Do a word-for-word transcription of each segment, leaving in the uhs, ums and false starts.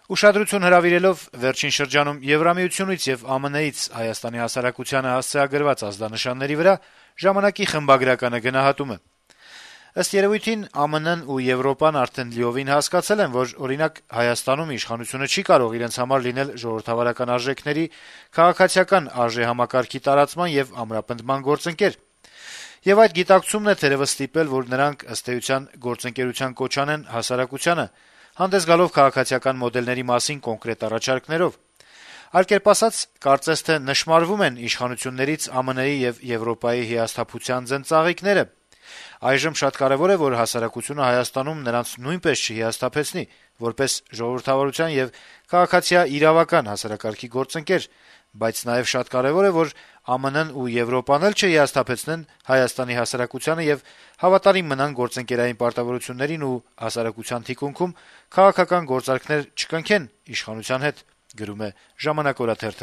Ուշադրություն հրավիրելով վերջին շրջանում Եվրամիությունից եւ Α M N-ից Հայաստանի հասարակությանը հասցեագրված ազդանշանների վրա «Ժամանակ»-ի խմբագրականը գնահատում է. Ըստ երևույթին Ა M N-ն ու Եվրոպան արդեն լիովին հասկացել են, որ օրինակ Հայաստանում իշխանությունը չի կարող իրենց համար լինել ժողովրդավարական արժեքների, քաղաքացիական արժեհամակարգի տարածման եւ ամրապնդման գործընկեր։ Եվ այդ գիտակցումն է թերեւս ստիպել, որ նրանք ըստ էության գործընկերության կոչ անեն հասարակությանը, հանդես գալով քաղաքացիական մոդելների մասին կոնկրետ առաջարկներով։ Այլ կերպ ասած, կարծես թե նշմարվում են իշխանություններից Ა M N-ի եւ Եվրոպայի հիասթափության ձնծաղիկները։ Այժմ շատ կարեւոր է, որ հասարակությունը Հայաստանում նրանց նույնպես չհիասթափեցնի, որպես ժողովրդավարության եւ քաղաքացիա իրավական հասարակարգի գործընկեր, բայց նաեւ շատ կարեւոր է, որ Ა M N-ն ու Եվրոպան էլ չհիասթափեցնեն Հայաստանի հասարակությանը եւ հավատարիմ մնան գործընկերային պարտավորություններին ու հասարակության թիկունքում քաղաքական գործարքներ չկնքեն իշխանության հետ, գրում է «Ժամանակ» օրաթերթը։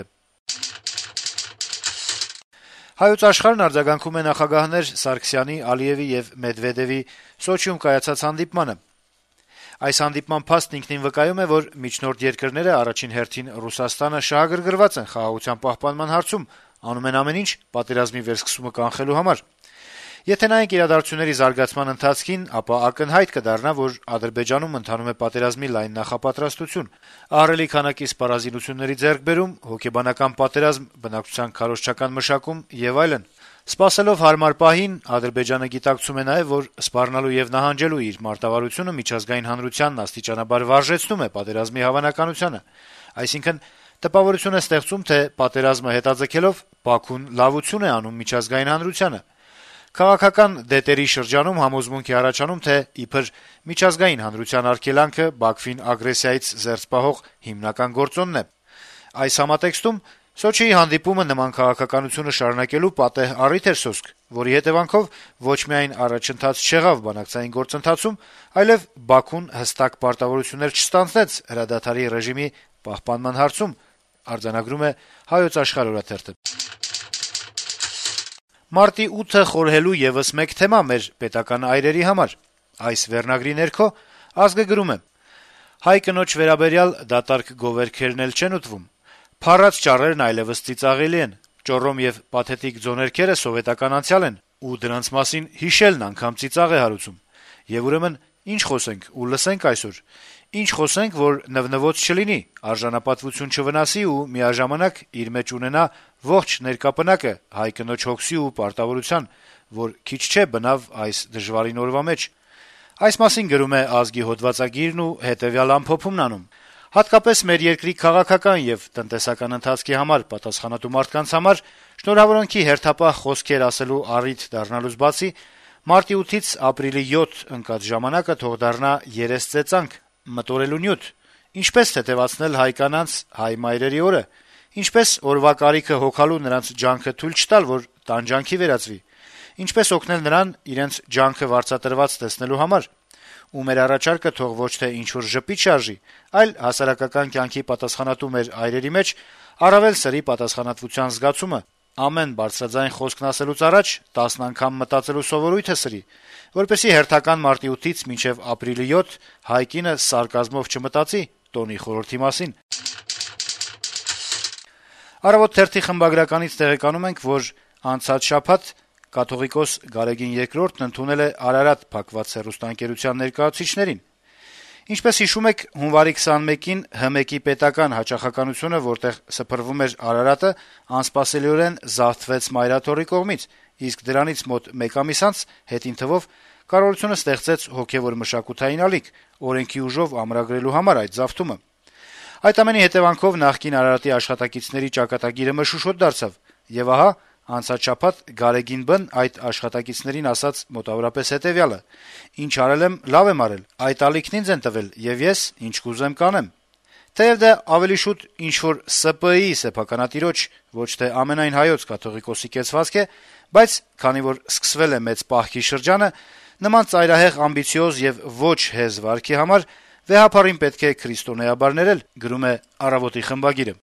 Հայոց Աշխարհն արձագանքում է նախագահներ Սարգսյանի, Ալիևի եւ Մեդվեդեւի Սոչիում կայացած հանդիպմանը։ Այս հանդիպման փաստն ինքնին վկայում է, որ միջնորդ երկրները առաջին հերթին Ռուսաստանը շահագրգռված են խաղաղության պահպանման հարցում, անում են ամեն ինչ պատերազմի վերսկսումը կանխելու համար։ Եթե նայենք իրադարձությունների զարգացման ընթացքին, ապա ակնհայտ կդառնա, որ Ադրբեջանում ընթանում է պատերազմի լայն նախապատրաստություն, ահռելի քանակի սպառազինությունների ձեռքբերում, հոգեբանական պատերազմ, բնակչության քարոզչական մշակում եւ այլն։ Սպասելով հարմար պահին, Ադրբեջանը գիտակցում է նաեւ, որ սպառնալու եւ նահանջելու իր մարտավարությունը միջազգային հանրությանն աստիճանաբար վարժեցնում է պատերազմի հավանականությանը, այսինքն տպավորություն է ստեղծում, թե պատերազմը հետաձգելով Բաքուն լավություն է անում միջազգային հանրությանը։ Քաղաքական դետերի շրջանում համոզմունք է առաջանում, թե իբր միջազգային հանրության արգելանքը Բաքվին ագրեսիայից զերծ պահող հիմնական գործոնն է։ Այս համատեքստում Սոչիի հանդիպումը նման քաղաքականությունը շարունակելու պատեհ առիթ էր սոսկ, որի հետևանքով ոչ միայն առաջընթաց չեղավ բանակցային գործընթացում, այլև Բաքուն հստակ պարտավորություններ չստանձնեց հրադադարի ռեժիմի պահպանման հարցում, արձանագրում է «Հայոց Աշխարհ» օրաթերթը։ Մարտի ութը խորհելու եւս մեկ թեմա մեր պետական այրերի համար։ Այս վերնագրի ներքո ազգը գրում է. հայ կնոջ վերաբերյալ դատարկ գովերքերն էլ չեն ուտվում։ Փառած ճառերն այլեւս ծիծաղելի են։ Ճոռոմ եւ պաթետիկ ձոներքերը սովետական անցյալ են, ու դրանց մասին հիշելն անգամ ծիծաղ է հարուցում։ Եվ ուրեմն ինչ խոսենք ու լսենք այսօր։ Ինչ խոսենք, որ նվնվոց չլինի, արժանապատվություն չվնասի ու միաժամանակ իր մեջ ունենա ողջ ներկապնակը հայ կնոջ հոգսի ու պարտավորության, որ քիչ չէ բնավ այս դժվարին օրվա մեջ։ Այս մասին գրում է ազգի հոդվածագիրն ու հետեւյալ ամփոփումն անում. Հատկապես մեր երկրի քաղաքական եւ տնտեսական ընթացքի համար պատասխանատու մարդկանց համար շնորհավորանքի հերթապահ խոսքեր ասելու առիթ դառնալուց բացի, մարտի ութից ապրիլի յոթ ընկած ժամանակը թող դառնա երես ծեծանք, մտորելու նյութ, ինչպես թեթեւացնել հայ կանանց հայ մայրերի օրը, ինչպես օրվա կարիքը հոգալու նրանց ջանքը թույլ չտալ, որ տանջանքի վերածվի, ինչպես օգնել նրան իրենց ջանքը վարձատրված տեսնելու համար, ու մեր առաջարկը թող ոչ թե ինչ-որ ժպիտ շարժի, այլ հասարակական կյանքի պատասխանատու մեր այրերի մեջ առավել սրի պատասխանատվության զգացումը, ամեն բարձրաձայն խոսքն ասելուց առաջ տասն անգամ մտածելու սովորույթը սրի, որպեսզի հերթական մարտի ութից մինչև ապրիլի յոթ հայ կինը սարկազմով չմտածի տոնի խորհրդի մասին։ Առավոտ թերթի խմբագրականից տեղեկանում ենք, որ անցած շաբաթ կաթողիկոս Գարեգին երկրորդն ընդունել է Արարատ փակված հեռուստաընկերության ներկայացուցիչներին։ Ինչպես հիշում եք, հունվարի քսանմեկին Հ մեկի պետական հաճախականությունը, որտեղ սփռվում էր Արարատը, անսպասելիորեն զավթվեց Մայրաթորի կողմից, իսկ դրանից մոտ մեկ ամիս անց հետին թվով կառավարությունը ստեղծեց հոգեվոր մշակութային ալիք, օրենքի ուժով ամրագրելու համար այդ զավթումը։ Այդ ամենի հետևանքով նախկին Արարատի աշխատակիցների ճակատագիրը մշուշոտ դարձավ, եւ ահա անցած շաբաթ Գարեգին Բ-ն այդ աշխատակիցներին ասաց մոտավորապես հետեւյալը. «Ինչ արել եմ, լավ եմ արել, այդ ալիքն ինձ են տվել, եւ ես ինչ կուզեմ կանեմ»։ Թեև դա ավելի շուտ ինչ-որ Ս Պ Ի սեփականատիրոջ, ոչ թե ամենայն հայոց կաթողիկոսի կեցվածք է, բայց քանի որ սկսվել է մեծ պահքի շրջանը, նման ծայրահեղ ամբիցիոզ եւ ոչ հեզ վարքի համար վեհապարին պետք է քրիստոնեաբար ներել, գրում է «Առավոտ»-ի խմբագիրը։